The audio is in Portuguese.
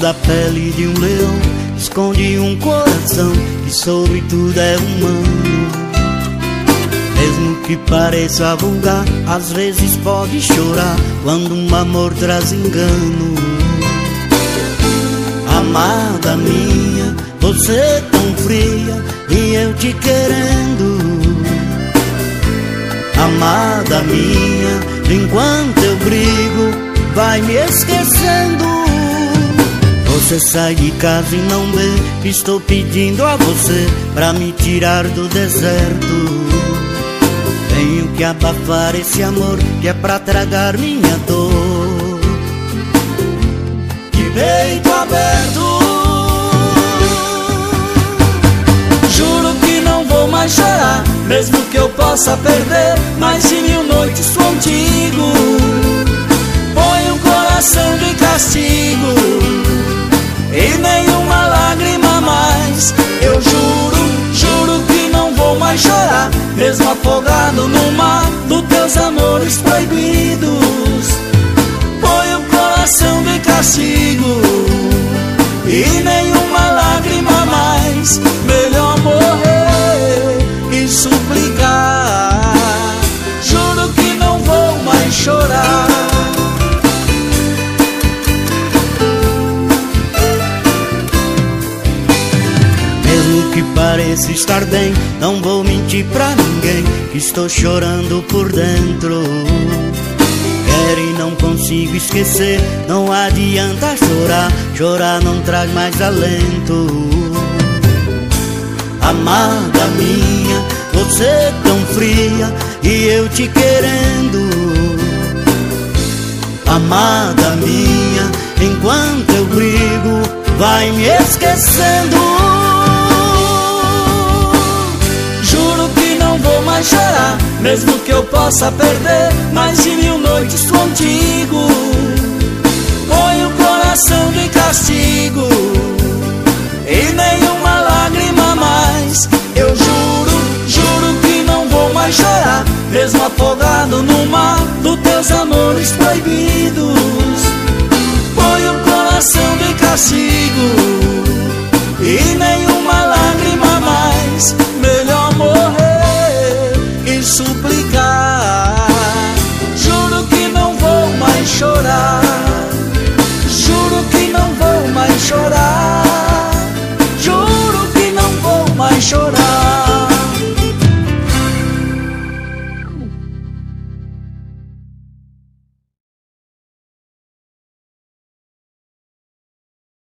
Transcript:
da pele de um leão esconde um coração que sobre tudo é humano. Mesmo que pareça vulgar, às vezes pode chorar quando um amor traz engano. Amada minha, você tão fria e eu te querendo. Amada minha, enquanto eu brigo, vai me esquecendo. Você sai de casa e não vê que estou pedindo a você pra me tirar do deserto. Tenho que abafar esse amor que é pra tragar minha dor. De peito aberto, juro que não vou mais chorar, mesmo que eu possa perder mais de 1000 noites contigo. Põe um coração de castigo e nenhuma lágrima mais. Eu juro que não vou mais chorar, mesmo afogado no mar dos teus amores proibidos. Põe um coração de castigo e nenhuma lágrima mais. Melhor morrer e suplicar. Juro que não vou mais chorar. Mesmo que pareça estar bem, não vou mentir pra ninguém que estou chorando por dentro. Quero e não consigo esquecer, não adianta chorar, chorar não traz mais alento. Amada minha, você tão fria e eu te querendo. Amada minha, enquanto eu brigo, vai me esquecendo. Juro que não vou mais chorar, mesmo que eu possa perder mais de 1000 noites contigo. Põe o coração de castigo e nenhuma lágrima mais. Eu juro que não vou mais chorar, mesmo afogado no mar dos teus amores proibidos. Põe o coração de castigo